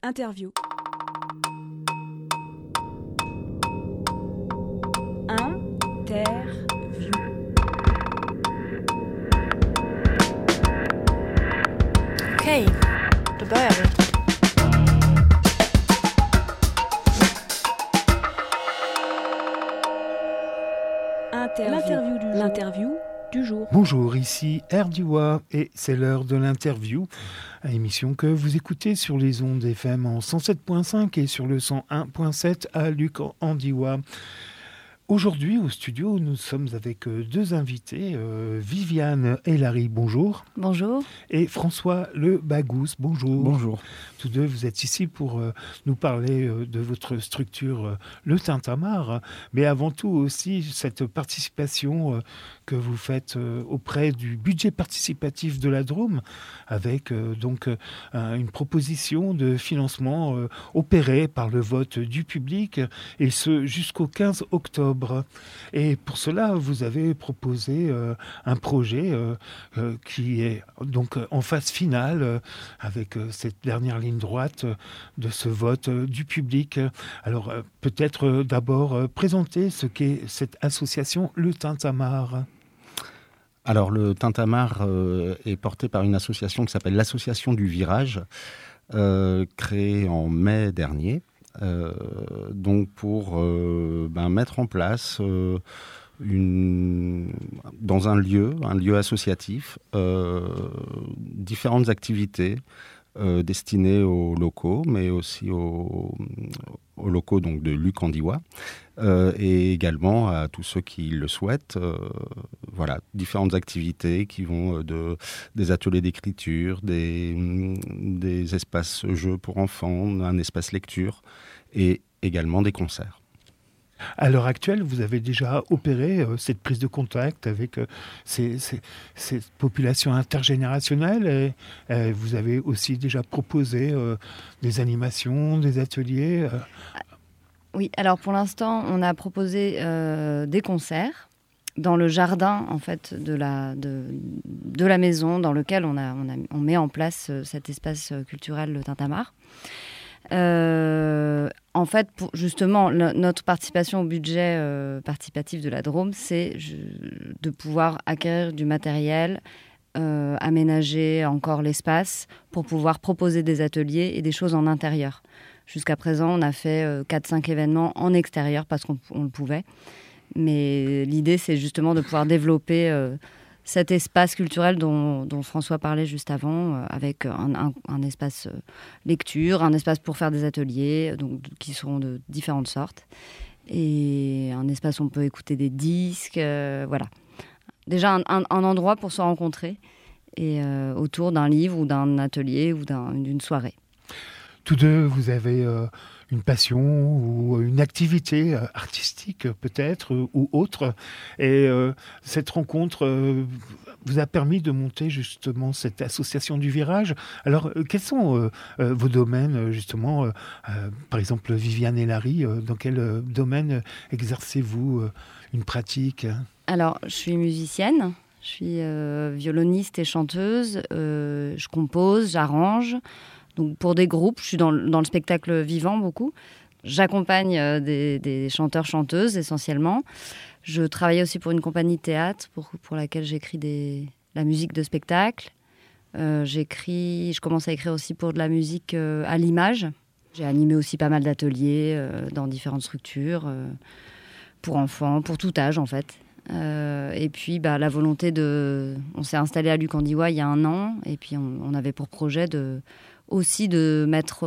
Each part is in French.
Interview. Okej, då börjar vi. L'interview du jour. Bonjour, ici Erdiwa et c'est l'heure de l'interview, émission que vous écoutez sur les ondes FM en 107.5 et sur le 101.7 à Luc en Diwa. Aujourd'hui, au studio, nous sommes avec deux invités, Viviane et Larry, bonjour. Bonjour. Et François Le Bagous, bonjour. Bonjour. Tous deux, vous êtes ici pour nous parler de votre structure, le Tintamarre, mais avant tout aussi cette participation que vous faites auprès du budget participatif de la Drôme, avec une proposition de financement opérée par le vote du public, et ce jusqu'au 15 octobre. Et pour cela, vous avez proposé un projet qui est donc en phase finale avec cette dernière ligne droite de ce vote du public. Alors peut-être d'abord présenter ce qu'est cette association, le Tintamarre. Alors le Tintamarre est porté par une association qui s'appelle l'Association du Virage, créée en mai dernier. Donc pour mettre en place dans un lieu associatif, différentes activités destinées aux locaux, mais aussi aux locaux donc de Luc en Diwa, et également à tous ceux qui le souhaitent. Différentes activités qui vont des ateliers d'écriture, des espaces jeux pour enfants, un espace lecture et également des concerts. À l'heure actuelle, vous avez déjà opéré cette prise de contact avec cette population intergénérationnelle et vous avez aussi déjà proposé des animations, des ateliers. Oui, alors pour l'instant, on a proposé des concerts dans le jardin en fait de la maison dans lequel on met en place cet espace culturel le Tintamarre. En fait, justement, notre participation au budget participatif de la Drôme, c'est de pouvoir acquérir du matériel, aménager encore l'espace pour pouvoir proposer des ateliers et des choses en intérieur. Jusqu'à présent, on a fait 4-5 événements en extérieur parce qu'on le pouvait. Mais l'idée, c'est justement de pouvoir développer cet espace culturel dont François parlait juste avant, avec un espace lecture, un espace pour faire des ateliers, qui seront de différentes sortes, et un espace où on peut écouter des disques, voilà. Déjà un endroit pour se rencontrer, et autour d'un livre ou d'un atelier ou d'une soirée. Tous deux, vous avez une passion ou une activité artistique peut-être ou autre. Et cette rencontre vous a permis de monter justement cette association du Virage. Alors, quels sont vos domaines justement par exemple, Viviane et Larry, dans quel domaine exercez-vous une pratique ? Alors, je suis musicienne. Je suis violoniste et chanteuse. Je compose, j'arrange. Donc pour des groupes, je suis dans le spectacle vivant beaucoup. J'accompagne des chanteurs-chanteuses essentiellement. Je travaille aussi pour une compagnie de théâtre pour laquelle j'écris la musique de spectacle. Je commence à écrire aussi pour de la musique à l'image. J'ai animé aussi pas mal d'ateliers dans différentes structures pour enfants, pour tout âge en fait. Et puis la volonté on s'est installé à Luc en Diwa il y a 1 an et puis on avait pour projet aussi de mettre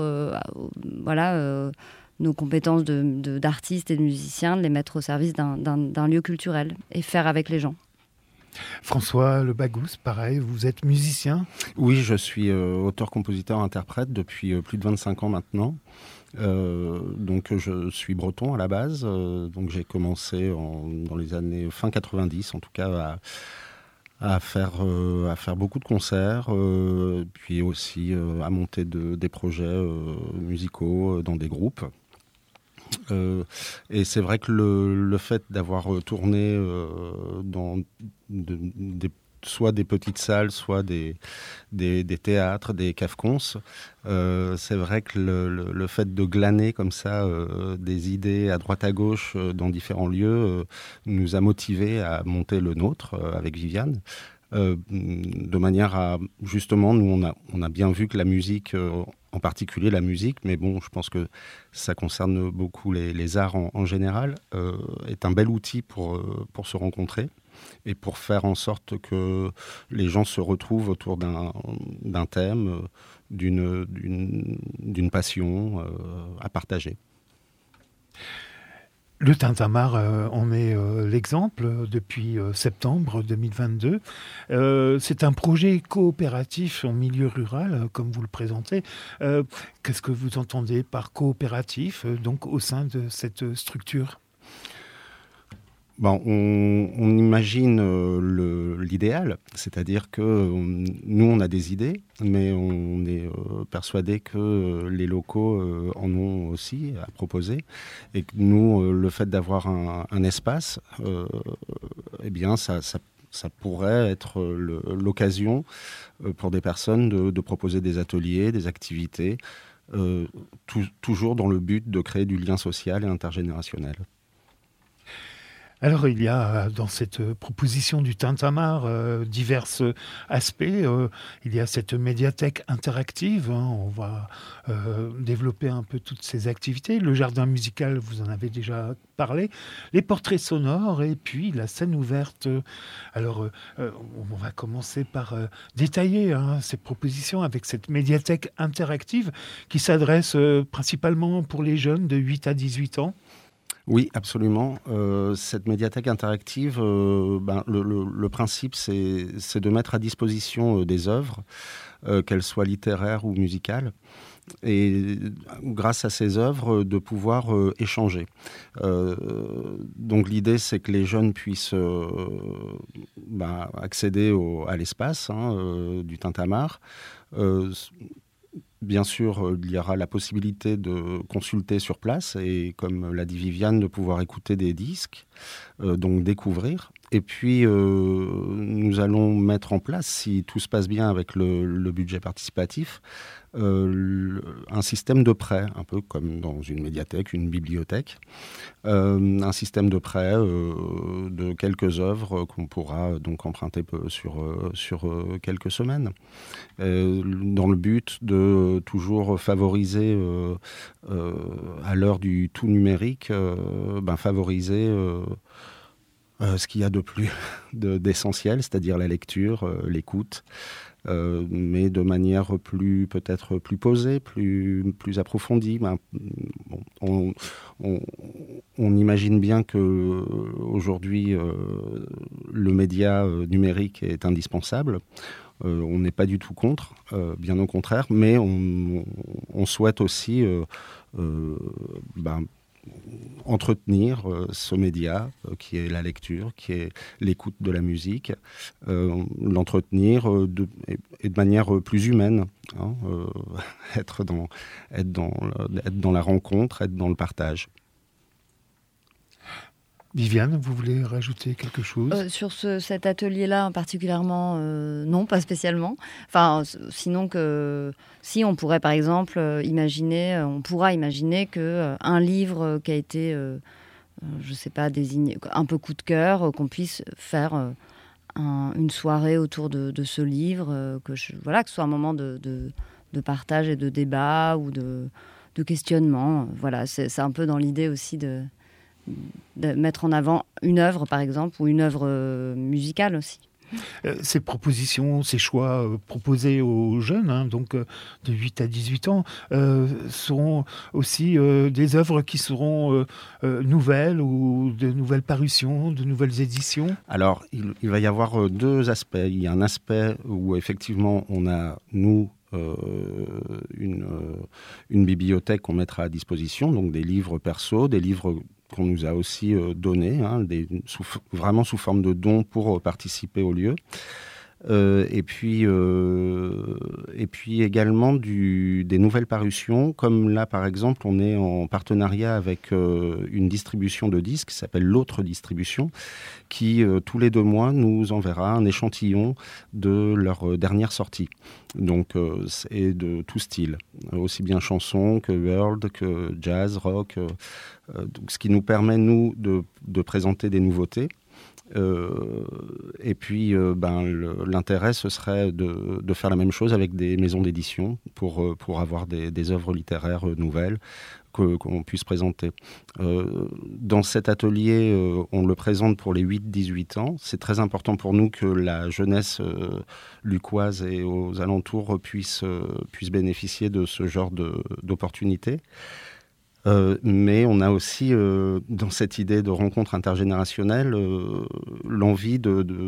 nos compétences d'artistes et de musiciens, de les mettre au service d'un lieu culturel et faire avec les gens. François Le Bagous, pareil, vous êtes musicien ? Oui, je suis auteur, compositeur, interprète depuis plus de 25 ans maintenant. Donc je suis breton à la base, donc j'ai commencé dans les années fin 90 en tout cas à faire beaucoup de concerts, puis aussi à monter des projets musicaux dans des groupes. Et c'est vrai que le fait d'avoir tourné soit des petites salles, soit des théâtres, des cafcons. C'est vrai que le fait de glaner comme ça des idées à droite à gauche dans différents lieux nous a motivés à monter le nôtre avec Viviane. De manière à, justement, nous on a bien vu que la musique, en particulier la musique, mais bon, je pense que ça concerne beaucoup les arts en général, est un bel outil pour se rencontrer et pour faire en sorte que les gens se retrouvent autour d'un thème, d'une passion à partager. Le Tintamarre en est l'exemple depuis septembre 2022. C'est un projet coopératif en milieu rural, comme vous le présentez. Qu'est-ce que vous entendez par coopératif, donc au sein de cette structure ? On imagine l'idéal, c'est-à-dire que nous, on a des idées, mais on est persuadé que les locaux en ont aussi à proposer. Et que nous, le fait d'avoir un espace, eh bien, ça pourrait être l'occasion pour des personnes de proposer des ateliers, des activités, toujours dans le but de créer du lien social et intergénérationnel. Alors, il y a dans cette proposition du Tintamarre divers aspects. Il y a cette médiathèque interactive. On va développer un peu toutes ces activités. Le jardin musical, vous en avez déjà parlé. Les portraits sonores et puis la scène ouverte. Alors, on va commencer par détailler ces propositions avec cette médiathèque interactive qui s'adresse principalement pour les jeunes de 8 à 18 ans. Oui, absolument. Cette médiathèque interactive, le principe, c'est de mettre à disposition des œuvres, qu'elles soient littéraires ou musicales, et grâce à ces œuvres, de pouvoir échanger. Donc l'idée, c'est que les jeunes puissent accéder à l'espace du Tintamarre. Bien sûr, il y aura la possibilité de consulter sur place et, comme l'a dit Viviane, de pouvoir écouter des disques, donc découvrir. Et puis, nous allons mettre en place, si tout se passe bien avec le budget participatif, un système de prêt, un peu comme dans une médiathèque, une bibliothèque. Un système de prêt de quelques œuvres qu'on pourra donc emprunter sur quelques semaines. Dans le but de toujours favoriser, à l'heure du tout numérique, favoriser ce qu'il y a d'essentiel, c'est-à-dire la lecture, l'écoute, mais de manière peut-être plus posée, plus approfondie. On imagine bien qu'aujourd'hui, le média numérique est indispensable. On n'est pas du tout contre, bien au contraire, mais on souhaite aussi entretenir ce média qui est la lecture, qui est l'écoute de la musique, l'entretenir de manière plus humaine, être dans la rencontre, être dans le partage. Viviane, vous voulez rajouter quelque chose ? Sur cet atelier-là, particulièrement, non, pas spécialement. Enfin, sinon que si on pourrait, par exemple, imaginer qu'un livre qui a été, je ne sais pas, désigné, un peu coup de cœur, qu'on puisse faire une soirée autour de ce livre, que ce soit un moment de partage et de débat ou de questionnement. Voilà, c'est un peu dans l'idée aussi de mettre en avant une œuvre, par exemple, ou une œuvre musicale aussi. Ces propositions, ces choix proposés aux jeunes, donc de 8 à 18 ans, seront aussi des œuvres qui seront nouvelles ou de nouvelles parutions, de nouvelles éditions ? Alors, il va y avoir deux aspects. Il y a un aspect où, effectivement, on a, nous, une bibliothèque qu'on mettra à disposition, donc des livres perso, des livres qu'on nous a aussi donnés, vraiment sous forme de dons pour participer au lieu. Et puis également des nouvelles parutions, comme là par exemple on est en partenariat avec une distribution de disques qui s'appelle l'Autre Distribution, qui tous les 2 mois nous enverra un échantillon de leur dernière sortie. Donc c'est de tout style, aussi bien chanson que world, que jazz, rock, donc, ce qui nous permet nous de présenter des nouveautés. Et puis l'intérêt ce serait de faire la même chose avec des maisons d'édition pour avoir des œuvres littéraires nouvelles qu'on puisse présenter. Dans cet atelier, on le présente pour les 8-18 ans. C'est très important pour nous que la jeunesse lucquoise et aux alentours puisse bénéficier de ce genre d'opportunités. Mais on a aussi, dans cette idée de rencontre intergénérationnelle, l'envie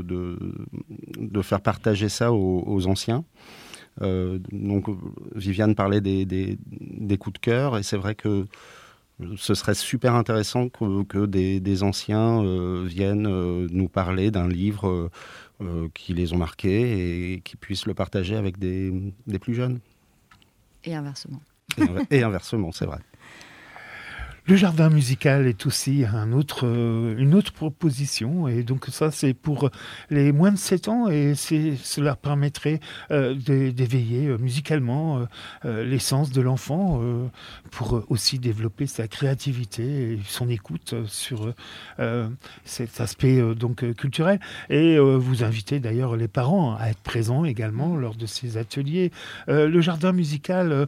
de faire partager ça aux anciens. Donc, Viviane parlait des coups de cœur, et c'est vrai que ce serait super intéressant que des anciens viennent nous parler d'un livre qui les ont marqués et qui puissent le partager avec des plus jeunes. Et inversement. Et inversement, c'est vrai. Le jardin musical est aussi une autre proposition, et donc ça c'est pour les moins de 7 ans, et cela permettrait d'éveiller musicalement l'essence de l'enfant pour aussi développer sa créativité et son écoute sur cet aspect culturel, et vous invitez d'ailleurs les parents à être présents également lors de ces ateliers. Le jardin musical...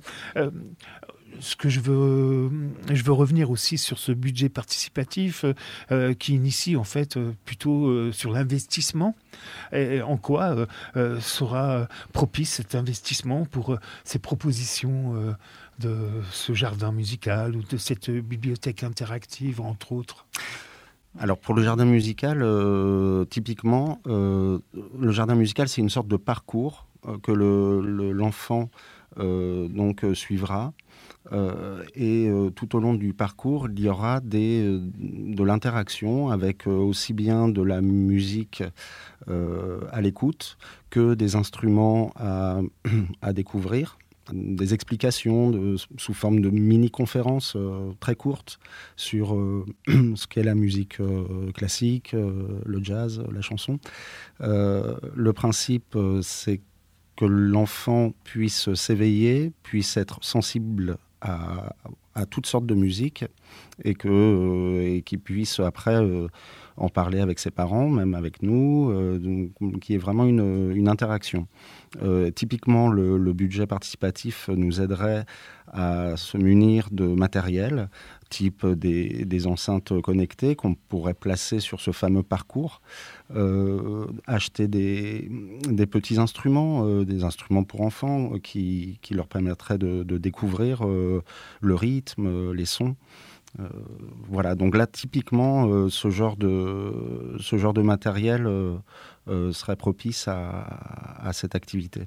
ce que je veux revenir aussi sur ce budget participatif qui initie en fait plutôt sur l'investissement. Et en quoi sera propice cet investissement pour ces propositions de ce jardin musical ou de cette bibliothèque interactive, entre autres? Alors pour le jardin musical, typiquement, le jardin musical c'est une sorte de parcours que l'enfant suivra. Et tout au long du parcours, il y aura de l'interaction avec aussi bien de la musique à l'écoute que des instruments à découvrir, des explications sous forme de mini-conférences très courtes sur ce qu'est la musique classique, le jazz, la chanson. Le principe, c'est que l'enfant puisse s'éveiller, puisse être sensible à toutes sortes de musique, et qu'il puisse après en parler avec ses parents, même avec nous, donc, qui est vraiment une interaction. Typiquement, le budget participatif nous aiderait à se munir de matériel, type des enceintes connectées qu'on pourrait placer sur ce fameux parcours, acheter des petits instruments, des instruments pour enfants qui leur permettraient de découvrir le rythme, les sons. Voilà, donc là typiquement ce genre de matériel serait propice à cette activité.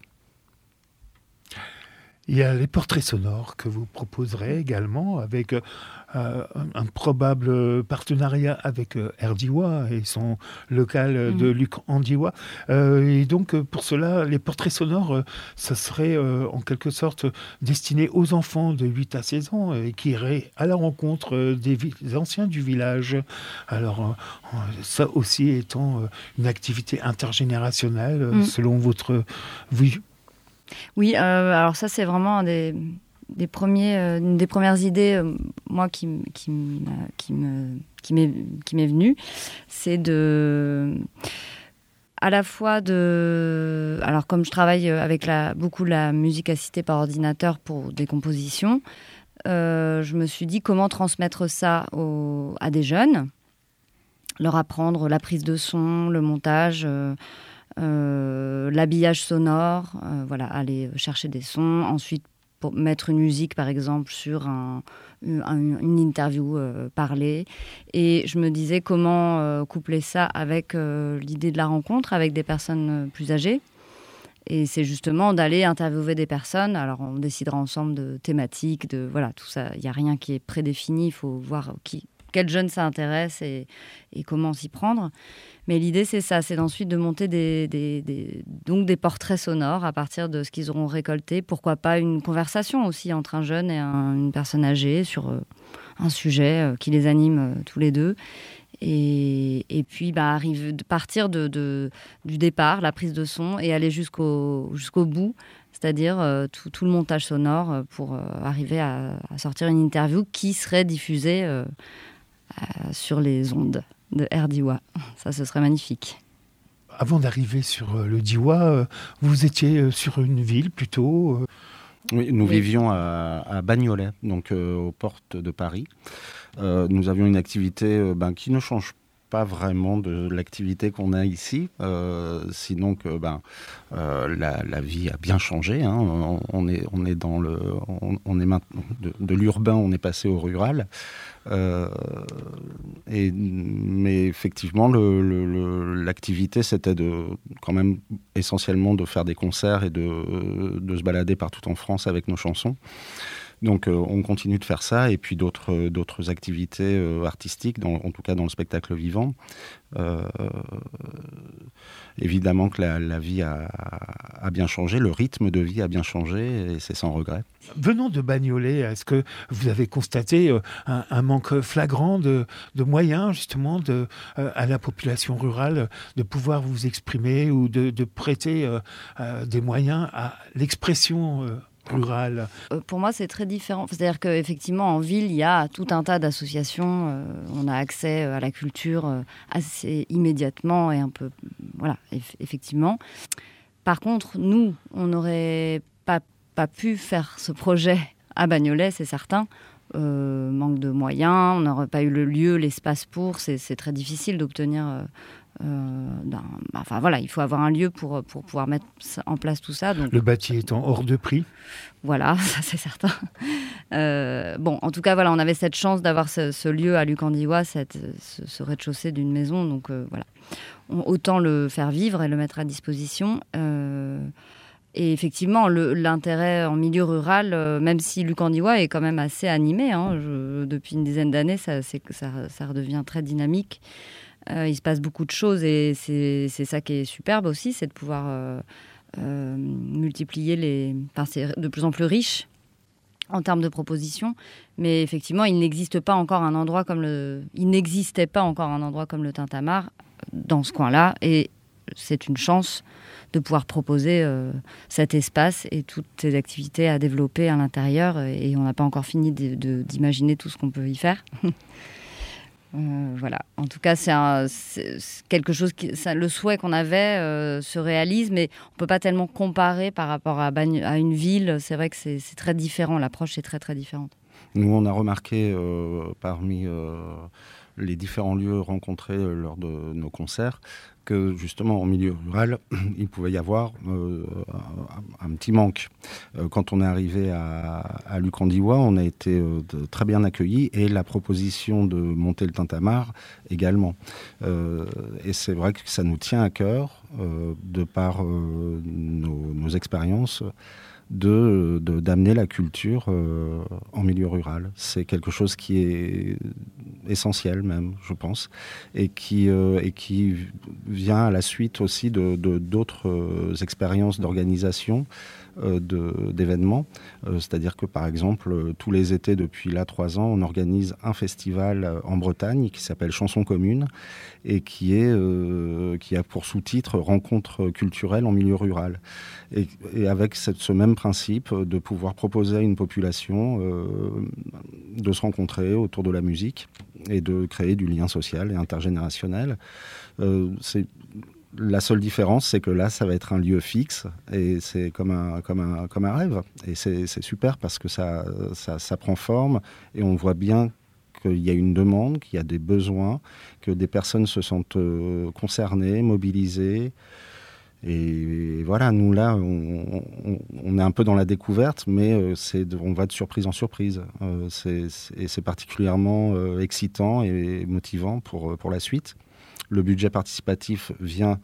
Il y a les portraits sonores que vous proposerez également avec un probable partenariat avec Erdiwa et son local de Luc Andiwa. Et donc pour cela, les portraits sonores, ça serait en quelque sorte destiné aux enfants de 8 à 16 ans et qui iraient à la rencontre des anciens du village. Alors ça aussi étant une activité intergénérationnelle selon votre vue. Oui, alors ça c'est vraiment une des premières idées, moi qui m'est venue, c'est à la fois alors comme je travaille avec beaucoup la musique assistée par ordinateur pour des compositions, je me suis dit comment transmettre ça à des jeunes, leur apprendre la prise de son, le montage. L'habillage sonore, aller chercher des sons, ensuite pour mettre une musique par exemple sur une interview parlée, et je me disais comment coupler ça avec l'idée de la rencontre avec des personnes plus âgées, et c'est justement d'aller interviewer des personnes. Alors on décidera ensemble de thématiques, tout ça, il n'y a rien qui est prédéfini, il faut voir quel jeune ça intéresse et comment s'y prendre. Mais l'idée, c'est ça, c'est ensuite de monter donc des portraits sonores à partir de ce qu'ils auront récolté. Pourquoi pas une conversation aussi entre un jeune et une personne âgée sur un sujet qui les anime tous les deux. Et puis partir du départ, la prise de son, et aller jusqu'au bout, c'est-à-dire tout le montage sonore pour arriver à sortir une interview qui serait diffusée sur les ondes de Air Diois. Ça, ce serait magnifique. Avant d'arriver sur le Diois, vous étiez sur une ville plutôt Oui, nous vivions à Bagnolet, donc aux portes de Paris. Nous avions une activité qui ne change pas vraiment de l'activité qu'on a ici, sinon que la vie a bien changé. Hein. On est maintenant de l'urbain, on est passé au rural. Mais effectivement, l'activité, c'était quand même essentiellement de faire des concerts et de se balader partout en France avec nos chansons. Donc on continue de faire ça, et puis d'autres activités artistiques, en tout cas dans le spectacle vivant. Évidemment que la vie a bien changé, le rythme de vie a bien changé, et c'est sans regret. Venant de Bagnolet, est-ce que vous avez constaté un manque flagrant de moyens justement à la population rurale de pouvoir vous exprimer ou de prêter des moyens à l'expression rurale? Pour moi, c'est très différent. C'est-à-dire qu'effectivement, en ville, il y a tout un tas d'associations. On a accès à la culture assez immédiatement et un peu... Voilà, effectivement. Par contre, nous, on n'aurait pas pu faire ce projet à Bagnolet, c'est certain. Manque de moyens, on n'aurait pas eu le lieu, l'espace pour. C'est très difficile d'obtenir... il faut avoir un lieu pour pouvoir mettre en place tout ça. Donc, le bâti étant hors de prix. Voilà, ça c'est certain. En tout cas, on avait cette chance d'avoir ce lieu à Lucandiwa, ce rez-de-chaussée d'une maison. Donc voilà, autant le faire vivre et le mettre à disposition. Et effectivement, l'intérêt en milieu rural, même si Lucandiwa est quand même assez animé, depuis une dizaine d'années, ça redevient très dynamique. Il se passe beaucoup de choses, et c'est ça qui est superbe aussi, c'est de pouvoir multiplier c'est de plus en plus riche en termes de propositions. Mais effectivement, il n'existait pas encore un endroit comme le Tintamarre dans ce coin-là, et c'est une chance de pouvoir proposer cet espace et toutes ces activités à développer à l'intérieur, et on n'a pas encore fini d'imaginer tout ce qu'on peut y faire. Voilà. En tout cas, c'est quelque chose le souhait qu'on avait se réalise, mais on peut pas tellement comparer par rapport à une ville. C'est vrai que c'est très différent. L'approche est très très différente. Nous, on a remarqué parmi les différents lieux rencontrés lors de nos concerts que justement en milieu rural, il pouvait y avoir un petit manque. Quand on est arrivé à Lucandiwa, on a été très bien accueillis, et la proposition de monter le Tintamarre également. Et c'est vrai que ça nous tient à cœur, de par nos expériences, d'amener la culture en milieu rural. C'est quelque chose qui est essentiel même, je pense, et qui vient à la suite aussi d'autres expériences d'organisation d'événements. C'est-à-dire que, par exemple, tous les étés, depuis là 3 ans, on organise un festival en Bretagne qui s'appelle Chansons communes, et qui a pour sous-titre Rencontres culturelles en milieu rural. Et avec ce même principe de pouvoir proposer à une population de se rencontrer autour de la musique et de créer du lien social et intergénérationnel. La seule différence, c'est que là, ça va être un lieu fixe, et c'est comme un rêve. Et c'est super parce que ça prend forme, et on voit bien qu'il y a une demande, qu'il y a des besoins, que des personnes se sentent concernées, mobilisées. Et voilà, nous là, on est un peu dans la découverte, mais on va de surprise en surprise. Et c'est particulièrement excitant et motivant pour la suite. Le budget participatif vient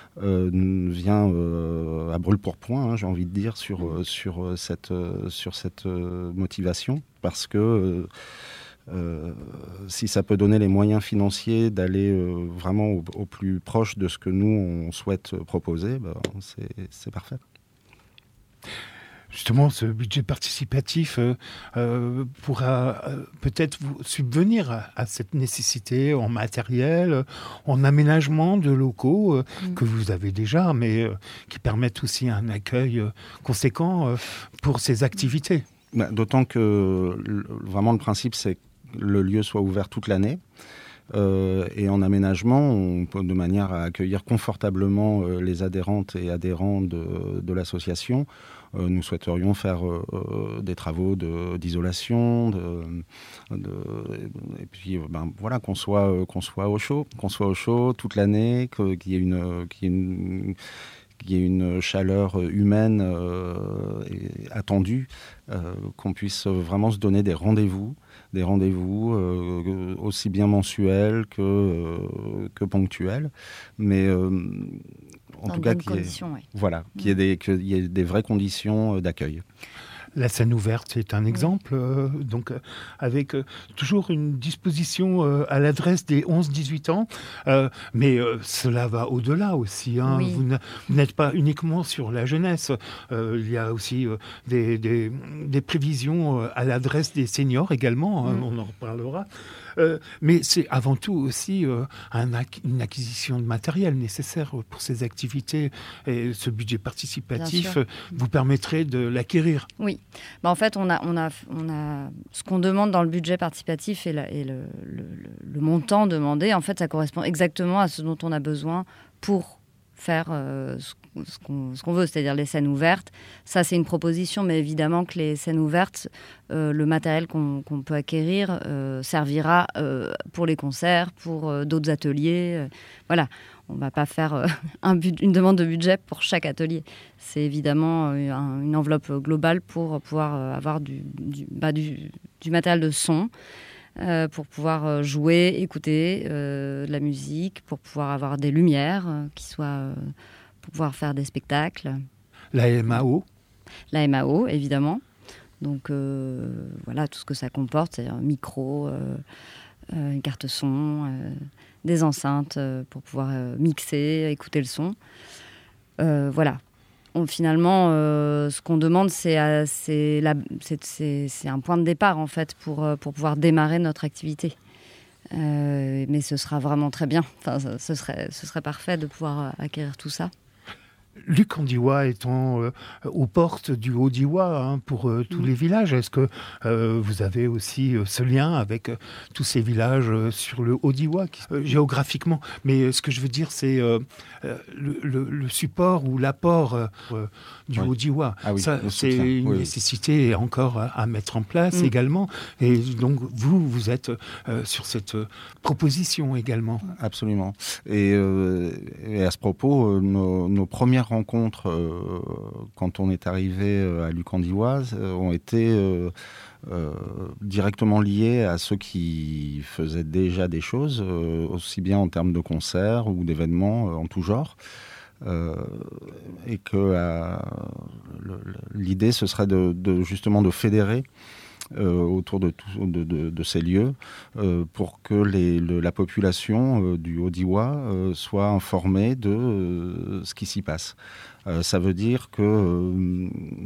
à brûle-pourpoint, j'ai envie de dire, sur cette motivation, parce que si ça peut donner les moyens financiers d'aller vraiment au plus proche de ce que nous, on souhaite proposer, c'est parfait. Justement, ce budget participatif pourra peut-être vous subvenir à cette nécessité en matériel, en aménagement de locaux que vous avez déjà, mais qui permettent aussi un accueil conséquent pour ces activités. D'autant que vraiment le principe, c'est que le lieu soit ouvert toute l'année. Et en aménagement, de manière à accueillir confortablement les adhérentes et adhérents de l'association, nous souhaiterions faire des travaux d'isolation, et puis voilà, qu'on soit au chaud toute l'année, qu'il y ait une chaleur humaine attendue, qu'on puisse vraiment se donner des rendez-vous aussi bien mensuels que ponctuels, mais en tout cas qu'il y ait des vraies conditions d'accueil. La scène ouverte est un exemple, donc avec toujours une disposition à l'adresse des 11-18 ans, mais cela va au-delà aussi. Oui. Vous n'êtes pas uniquement sur la jeunesse. Il y a aussi des prévisions à l'adresse des seniors également, on en reparlera. Mais c'est avant tout aussi une acquisition de matériel nécessaire pour ces activités. Et ce budget participatif vous permettrait de l'acquérir. Oui. En fait, on a ce qu'on demande dans le budget participatif et le montant demandé. En fait, ça correspond exactement à ce dont on a besoin pour faire ce qu'on veut, c'est-à-dire les scènes ouvertes. Ça, c'est une proposition, mais évidemment que les scènes ouvertes, le matériel qu'on peut acquérir servira pour les concerts, pour d'autres ateliers. Voilà, on ne va pas faire une demande de budget pour chaque atelier. C'est évidemment une enveloppe globale pour pouvoir avoir du matériel de son, pour pouvoir jouer, écouter de la musique, pour pouvoir avoir des lumières pour pouvoir faire des spectacles. La MAO. La MAO, évidemment. Donc voilà, tout ce que ça comporte, c'est un micro, une carte son, des enceintes pour pouvoir mixer, écouter le son. Voilà. Finalement, ce qu'on demande, c'est un point de départ, en fait, pour pouvoir démarrer notre activité. Mais ce sera vraiment très bien. Enfin, ce serait parfait de pouvoir acquérir tout ça. Luc Andiwa étant aux portes du Haut-Diois pour tous les villages, est-ce que vous avez aussi ce lien avec tous ces villages sur le Haut-Diois géographiquement? Mais ce que je veux dire, c'est le support ou l'apport du Haut-Diois. Ah oui, ça, c'est une nécessité encore à mettre en place également. Et donc, vous êtes sur cette proposition également. Absolument. Et à ce propos, nos premières rencontres, quand on est arrivé à Luc Andiwa, ont été directement liées à ceux qui faisaient déjà des choses, aussi bien en termes de concerts ou d'événements en tout genre. Et que l'idée, ce serait justement de fédérer autour de ces lieux pour que la population du Haut-Diois soit informée de ce qui s'y passe. Ça veut dire que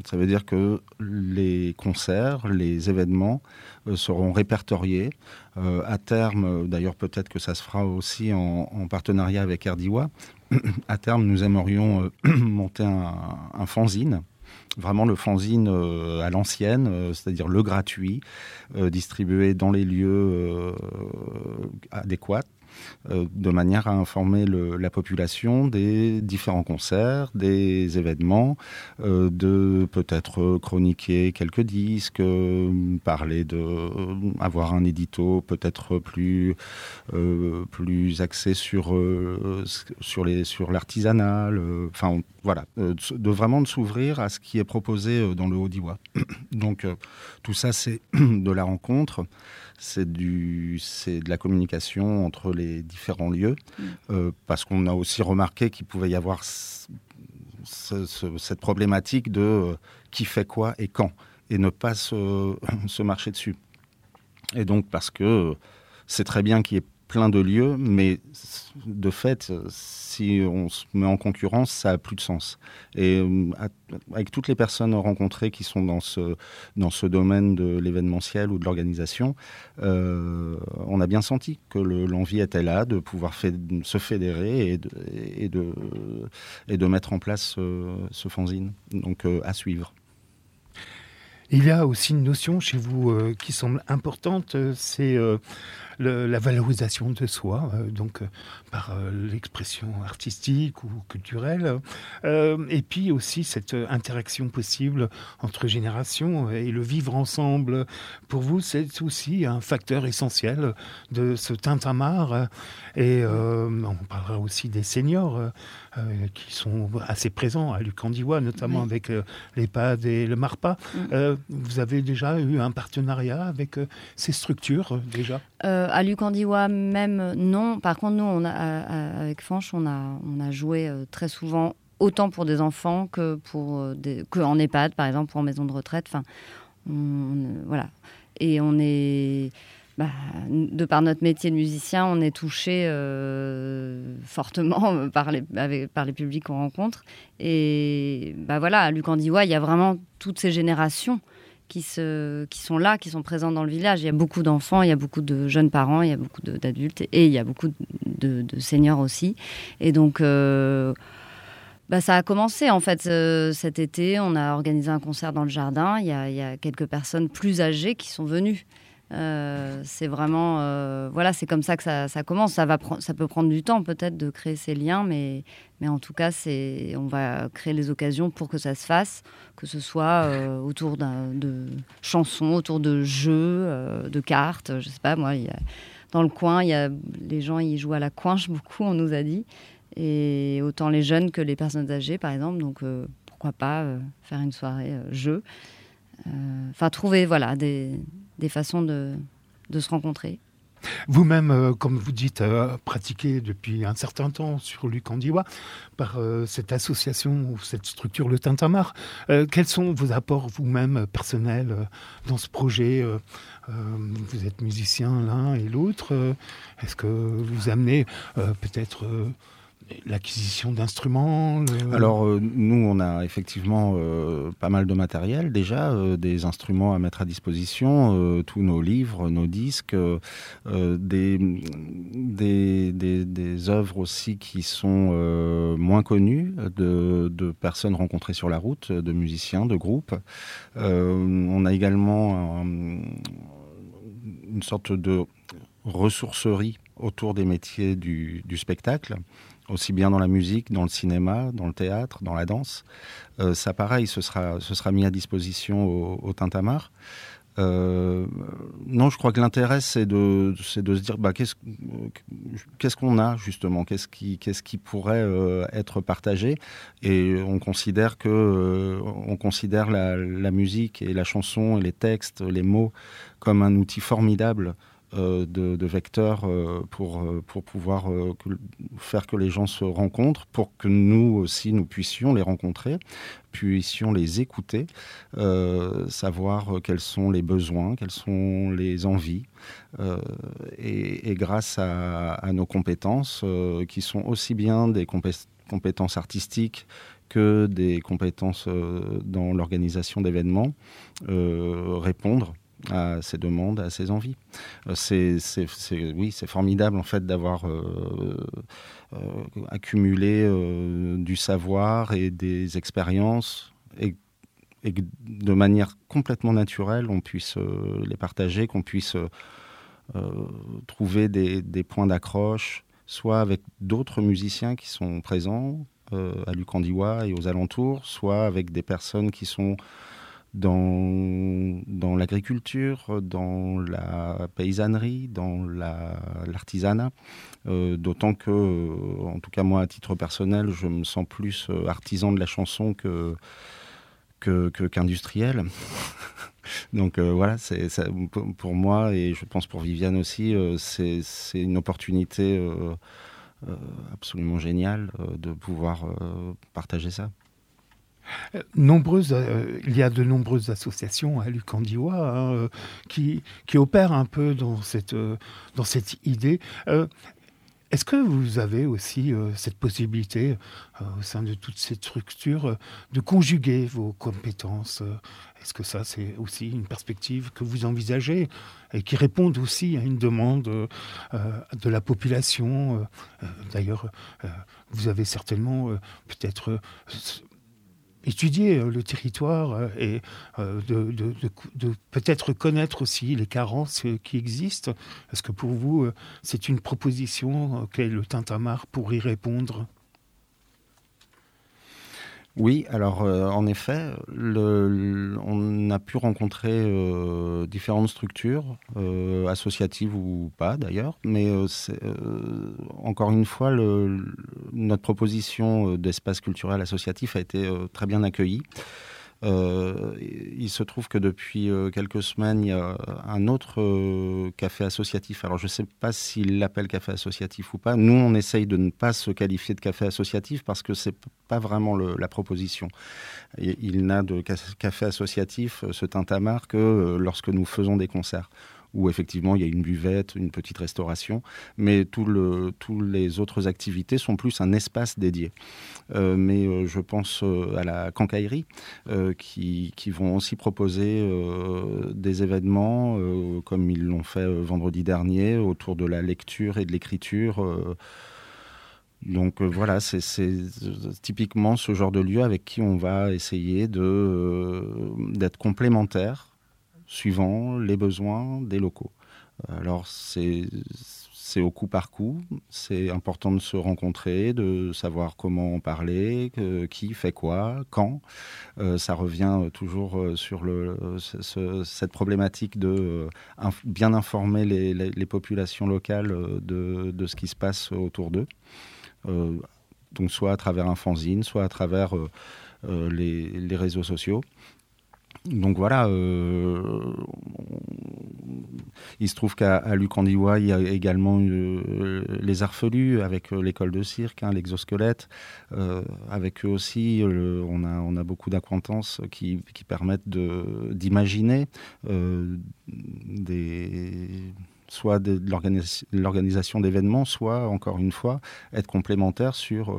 les concerts, les événements seront répertoriés. À terme, d'ailleurs peut-être que ça se fera aussi en partenariat avec Erdiwa. À terme, nous aimerions monter un fanzine. Vraiment le fanzine à l'ancienne, c'est-à-dire le gratuit, distribué dans les lieux adéquats, de manière à informer la population des différents concerts, des événements, de peut-être chroniquer quelques disques, parler avoir un édito peut-être plus axé sur l'artisanat, enfin voilà, de s'ouvrir à ce qui est proposé dans le Haut-Diois. Donc tout ça, c'est de la rencontre. C'est de la communication entre les différents lieux, parce qu'on a aussi remarqué qu'il pouvait y avoir cette problématique de qui fait quoi et quand, et ne pas se marcher dessus. Et donc, parce que c'est très bien qu'il y ait plein de lieux, mais de fait, si on se met en concurrence, ça n'a plus de sens. Et avec toutes les personnes rencontrées qui sont dans ce domaine de l'événementiel ou de l'organisation, on a bien senti que l'envie était là de pouvoir se fédérer et de mettre en place ce fanzine. Donc, à suivre. Il y a aussi une notion chez vous qui semble importante, c'est la valorisation de soi, par l'expression artistique ou culturelle, et puis aussi cette interaction possible entre générations et le vivre ensemble. Pour vous, c'est aussi un facteur essentiel de ce tintamarre, et on parlera aussi des seniors qui sont assez présents à Lucandiwa, notamment avec l'EHPAD et le MARPA. Vous avez déjà eu un partenariat avec ces structures déjà À Lucandiwa même, non. Par contre, nous, avec Fanche, on a joué très souvent, autant pour des enfants que en EHPAD, par exemple, ou en maison de retraite. Enfin, voilà. Et on est... de par notre métier de musicien, on est touché fortement par les publics qu'on rencontre. Et voilà, à Lucandiwa, il y a vraiment toutes ces générations qui sont là, qui sont présents dans le village. Il y a beaucoup d'enfants, il y a beaucoup de jeunes parents, il y a beaucoup d'adultes et il y a beaucoup de seniors aussi. Et donc, ça a commencé en fait cet été. On a organisé un concert dans le jardin. Il y a quelques personnes plus âgées qui sont venues. C'est vraiment c'est comme ça que ça commence. Ça peut prendre du temps peut-être de créer ces liens, mais en tout cas on va créer les occasions pour que ça se fasse, que ce soit autour de chansons, autour de jeux, de cartes. Je sais pas moi, dans le coin les gens ils jouent à la coinche beaucoup, on nous a dit, et autant les jeunes que les personnes âgées par exemple. Donc pourquoi pas faire une soirée jeu. Trouver des façons de se rencontrer. Vous-même, comme vous dites, pratiquez depuis un certain temps sur Lucandiwa par cette association ou cette structure, le Tintamarre. Quels sont vos apports vous-même personnels dans ce projet Vous êtes musiciens l'un et l'autre. Est-ce que vous amenez peut-être... l'acquisition d'instruments Alors, nous, on a effectivement pas mal de matériel déjà, des instruments à mettre à disposition, tous nos livres, nos disques, des œuvres aussi qui sont moins connues, de personnes rencontrées sur la route, de musiciens, de groupes. On a également une sorte de ressourcerie autour des métiers du spectacle, aussi bien dans la musique, dans le cinéma, dans le théâtre, dans la danse. Ça, pareil, ce sera mis à disposition au Tintamarre. Non, je crois que l'intérêt, c'est de se dire qu'est-ce qu'on a, justement, qu'est-ce qui pourrait être partagé. Et on considère la musique et la chanson et les textes, les mots, comme un outil formidable de vecteurs pour pouvoir faire que les gens se rencontrent, pour que nous aussi nous puissions les rencontrer, puissions les écouter, savoir quels sont les besoins, quelles sont les envies, et grâce à nos compétences qui sont aussi bien des compétences artistiques que des compétences dans l'organisation d'événements, répondre à ces demandes, à ces envies. C'est formidable en fait d'avoir accumulé du savoir et des expériences et que de manière complètement naturelle on puisse les partager, qu'on puisse trouver des points d'accroche, soit avec d'autres musiciens qui sont présents à Lucandiwa et aux alentours, soit avec des personnes qui sont dans l'agriculture, dans la paysannerie, dans l'artisanat. D'autant que, en tout cas moi, à titre personnel, je me sens plus artisan de la chanson qu'industriel. Donc voilà, ça, pour moi, et je pense pour Viviane aussi, c'est une opportunité absolument géniale de pouvoir partager ça. Il y a de nombreuses associations à Luc-en-Diois qui opèrent un peu dans cette idée. Est-ce que vous avez aussi cette possibilité, au sein de toute cette structure, de conjuguer vos compétences Est-ce que ça, c'est aussi une perspective que vous envisagez et qui répond aussi à une demande de la population D'ailleurs, vous avez certainement peut-être étudier le territoire et de peut-être connaître aussi les carences qui existent. Est-ce que pour vous, c'est une proposition qu'est le tintamarre pour y répondre ? Oui, alors en effet, on a pu rencontrer différentes structures, associatives ou pas d'ailleurs, mais encore une fois, notre proposition d'espace culturel associatif a été très bien accueillie. Il se trouve que depuis quelques semaines, il y a un autre café associatif. Alors, je ne sais pas s'il l'appelle café associatif ou pas. Nous, on essaye de ne pas se qualifier de café associatif parce que ce n'est pas vraiment la proposition. Il n'a de café associatif, ce tintamarre, que lorsque nous faisons des concerts, où effectivement il y a une buvette, une petite restauration, mais tous les autres activités sont plus un espace dédié. Mais je pense à la quincaillerie, qui vont aussi proposer des événements, comme ils l'ont fait vendredi dernier, autour de la lecture et de l'écriture. Donc voilà, c'est typiquement ce genre de lieu avec qui on va essayer d'être complémentaires, suivant les besoins des locaux. Alors, c'est au coup par coup. C'est important de se rencontrer, de savoir comment en parler, qui fait quoi, quand. Ça revient toujours sur cette problématique de bien informer les populations locales de ce qui se passe autour d'eux. Donc, soit à travers un fanzine, soit à travers les réseaux sociaux. Donc voilà, il se trouve qu'à Luc-en-Diois, il y a également les Arfelus avec l'école de cirque, l'exosquelette. Avec eux aussi, on a beaucoup d'acquaintances qui permettent d'imaginer soit de l'organisation d'événements, soit, encore une fois, être complémentaires sur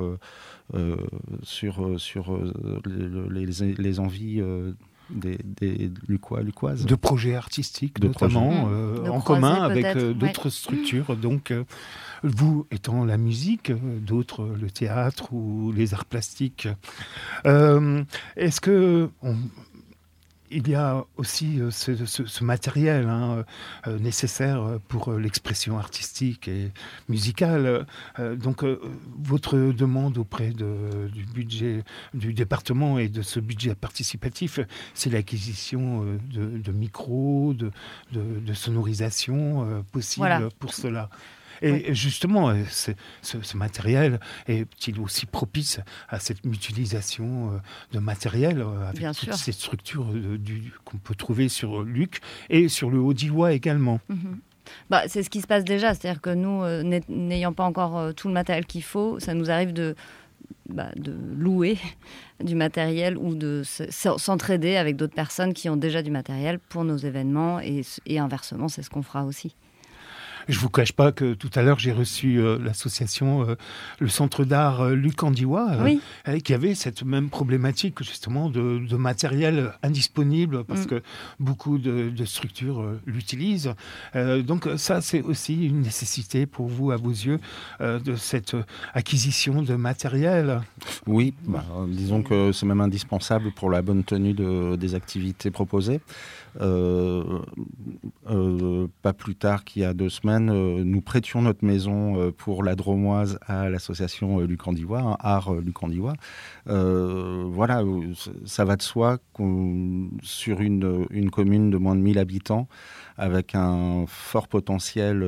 les envies des Lucoises. De projets artistiques, notamment, en commun avec d'autres structures. Donc, vous étant la musique, d'autres le théâtre ou les arts plastiques. Est-ce que... il y a aussi ce matériel nécessaire pour l'expression artistique et musicale. Donc, votre demande auprès du budget du département et de ce budget participatif, c'est l'acquisition de micros, de sonorisation possible pour cela. Et justement, ce matériel est-il aussi propice à cette mutualisation de matériel avec Bien toutes sûr. ces structures qu'on peut trouver sur Luc et sur le Haut-Diois également? C'est ce qui se passe déjà, c'est-à-dire que nous, n'ayant pas encore tout le matériel qu'il faut, ça nous arrive de louer du matériel ou de s'entraider avec d'autres personnes qui ont déjà du matériel pour nos événements et inversement, c'est ce qu'on fera aussi. Je ne vous cache pas que tout à l'heure, j'ai reçu l'association, le Centre d'art Luc-en-Diois, qui avait cette même problématique justement de matériel indisponible parce que beaucoup de structures l'utilisent. Donc ça, c'est aussi une nécessité pour vous, à vos yeux, de cette acquisition de matériel. Oui, disons que c'est même indispensable pour la bonne tenue des activités proposées. Pas plus tard qu'il y a 2 semaines, nous prêtions notre maison pour la Dromoise à l'association Luc-en-Diois, Art Luc-en-Diois. Voilà, ça va de soi sur une commune de moins de 1000 habitants, avec un fort potentiel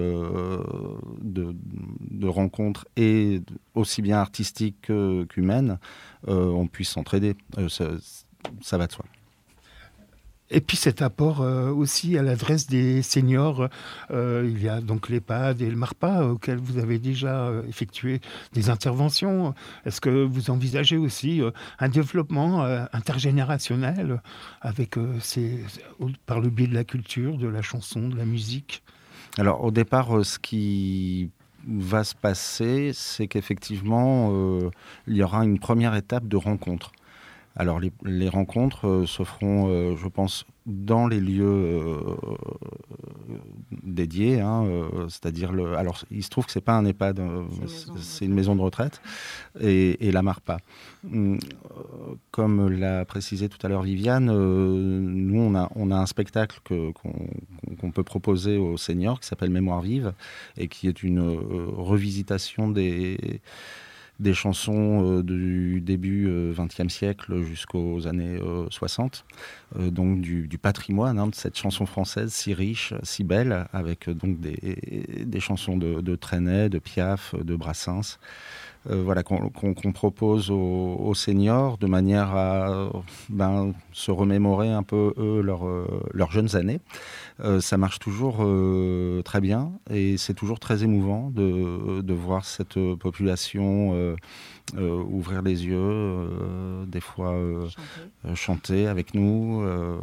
de rencontres et aussi bien artistiques qu'humaines, on puisse s'entraider. Ça va de soi. Et puis cet apport aussi à l'adresse des seniors, il y a donc l'EHPAD et le MARPA auxquels vous avez déjà effectué des interventions. Est-ce que vous envisagez aussi un développement intergénérationnel avec par le biais de la culture, de la chanson, de la musique ? Alors au départ, ce qui va se passer, c'est qu'effectivement, il y aura une première étape de rencontre. Alors les rencontres se feront, je pense, dans les lieux dédiés, c'est-à-dire alors il se trouve que c'est pas un EHPAD, c'est une maison de retraite et la MARPA. Comme l'a précisé tout à l'heure Viviane, nous on a un spectacle qu'on peut proposer aux seniors qui s'appelle Mémoire vive et qui est une revisitation des chansons du début XXe siècle jusqu'aux années 60, donc du patrimoine de cette chanson française si riche, si belle, avec donc des chansons de Trenet, de Piaf, de Brassens, qu'on propose aux seniors de manière à se remémorer un peu eux leurs jeunes années. Ça marche toujours très bien et c'est toujours très émouvant de voir cette population ouvrir les yeux, des fois chanter avec nous.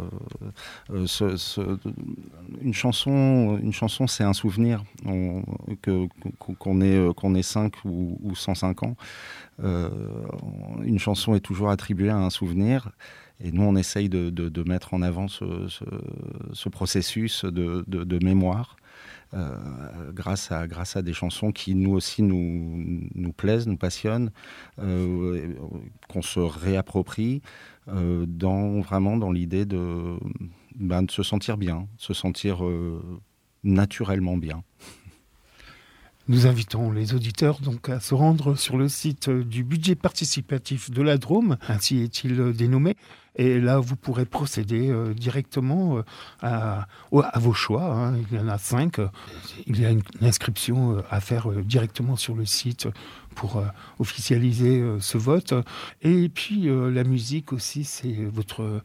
Une chanson, c'est un souvenir. Qu'on ait 5 ou 105 ans, une chanson est toujours attribuée à un souvenir. Et nous, on essaye de mettre en avant ce processus de mémoire grâce à des chansons qui, nous aussi, nous plaisent, nous passionnent, qu'on se réapproprie vraiment dans l'idée de se sentir bien, se sentir naturellement bien. Nous invitons les auditeurs donc à se rendre sur le site du budget participatif de la Drôme, ainsi est-il dénommé. Et là, vous pourrez procéder directement à vos choix. Il y en a 5. Il y a une inscription à faire directement sur le site pour officialiser ce vote. Et puis, la musique aussi, c'est votre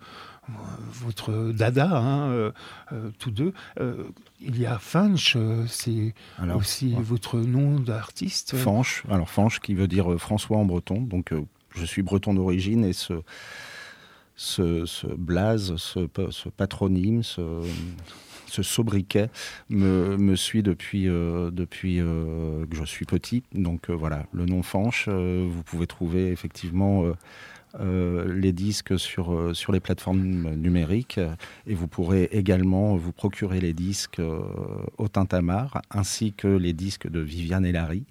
dada, tous deux. Il y a Fanch, c'est aussi votre nom d'artiste. Fanch, qui veut dire François en breton. Donc, je suis breton d'origine et ce blaze, ce patronyme, ce sobriquet me suit depuis que je suis petit. Donc voilà, le nom Fanch, vous pouvez trouver effectivement les disques sur les plateformes numériques et vous pourrez également vous procurer les disques au Tintamarre ainsi que les disques de Viviane et Larry.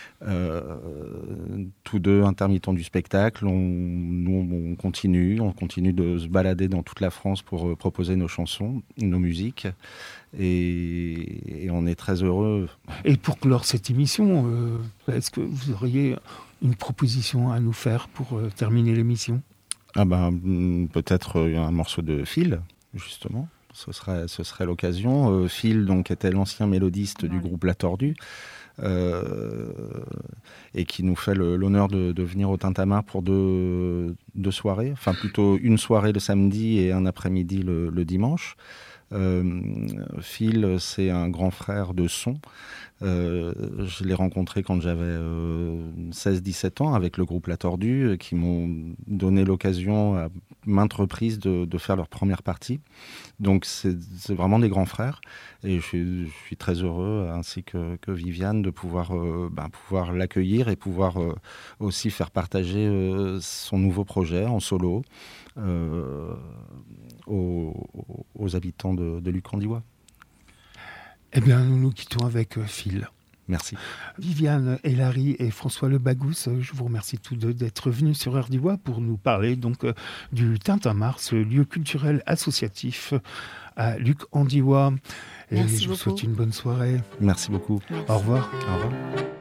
Tous deux intermittents du spectacle, on continue de se balader dans toute la France pour proposer nos chansons, nos musiques et on est très heureux. Et pour clore cette émission, est-ce que vous auriez une proposition à nous faire pour terminer l'émission ? Peut-être un morceau de Phil, justement. Ce serait l'occasion. Phil donc était l'ancien mélodiste du groupe La Tordue. Et qui nous fait l'honneur de venir au Tintamarre pour deux soirées, enfin plutôt une soirée le samedi et un après-midi le dimanche. Phil, c'est un grand frère de son. Je l'ai rencontré quand j'avais 16-17 ans avec le groupe La Tordue, qui m'ont donné l'occasion à maintes reprises de faire leur première partie. Donc c'est vraiment des grands frères et je suis très heureux, ainsi que Viviane, de pouvoir l'accueillir et pouvoir aussi faire partager son nouveau projet en solo aux habitants de Luc-en-Diois. Eh bien, nous nous quittons avec Phil. Merci. Viviane et Larry et François Le Bagousse, je vous remercie tous deux d'être venus sur Heure d'Ivoire pour nous parler donc du Tintamarre, ce lieu culturel associatif à Luc-en-Diois. Et je vous souhaite une bonne soirée. Merci beaucoup. Merci. Au revoir. Au revoir.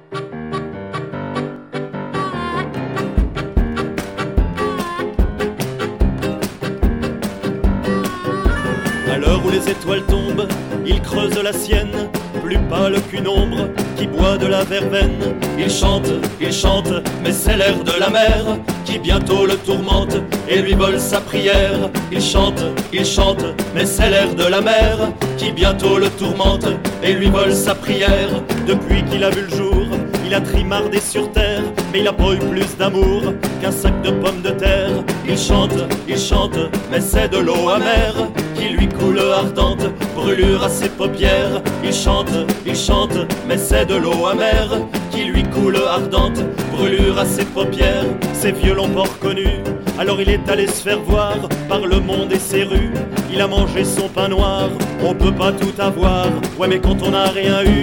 À l'heure où les étoiles tombent, il creuse la sienne, plus pâle qu'une ombre qui boit de la verveine. Il chante, mais c'est l'air de la mer qui qui bientôt le tourmente et lui vole sa prière. Il chante, mais c'est l'air de la mer qui bientôt le tourmente et lui vole sa prière. Depuis qu'il a vu le jour, il a trimardé sur terre, mais il a pas eu plus d'amour qu'un sac de pommes de terre. Il chante, mais c'est de l'eau amère qui lui coule ardente, brûlure à ses paupières. Il chante, mais c'est de l'eau amère qui lui coule ardente, brûlure à ses paupières. Ses vieux l'ont pas reconnu, alors il est allé se faire voir par le monde et ses rues. Il a mangé son pain noir, on peut pas tout avoir, ouais mais quand on n'a rien eu.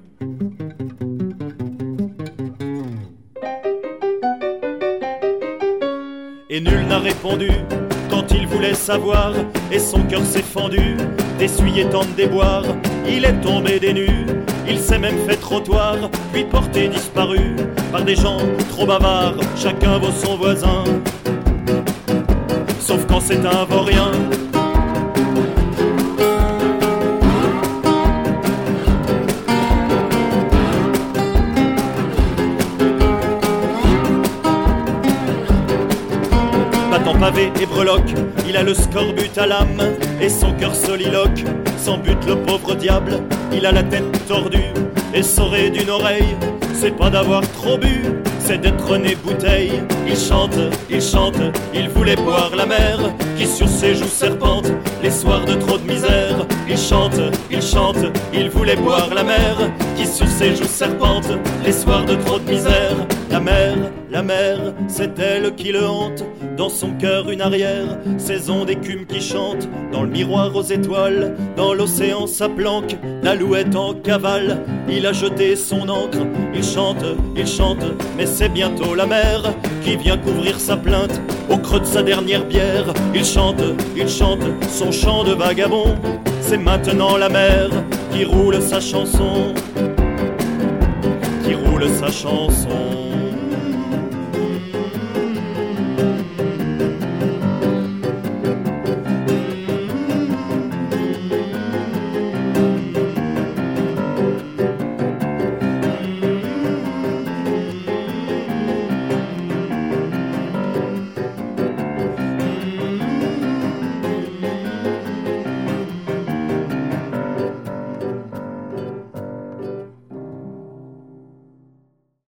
Et nul n'a répondu quand il voulait savoir, et son cœur s'est fendu d'essuyer tant de déboires. Il est tombé des nues, il s'est même fait trottoir, puis porté disparu par des gens trop bavards. Chacun vaut son voisin, sauf quand c'est un vaurien. Pavé et breloque, il a le scorbut à l'âme et son cœur soliloque. Sans but le pauvre diable, il a la tête tordue et s'aurait d'une oreille. C'est pas d'avoir trop bu, c'est d'être né bouteille. Il chante, il voulait boire la mer qui sur ses joues serpente les soirs de trop de misère. Il chante, il voulait boire la mer qui sur ses joues serpente les soirs de trop de misère. La mer, c'est elle qui le hante, dans son cœur une arrière, saison d'écume qui chante, dans le miroir aux étoiles, dans l'océan sa planque, l'alouette en cavale, il a jeté son encre. Il chante, mais c'est bientôt la mer qui vient couvrir sa plainte au creux de sa dernière bière. Il chante, son chant de vagabond, c'est maintenant la mer qui roule sa chanson, qui roule sa chanson.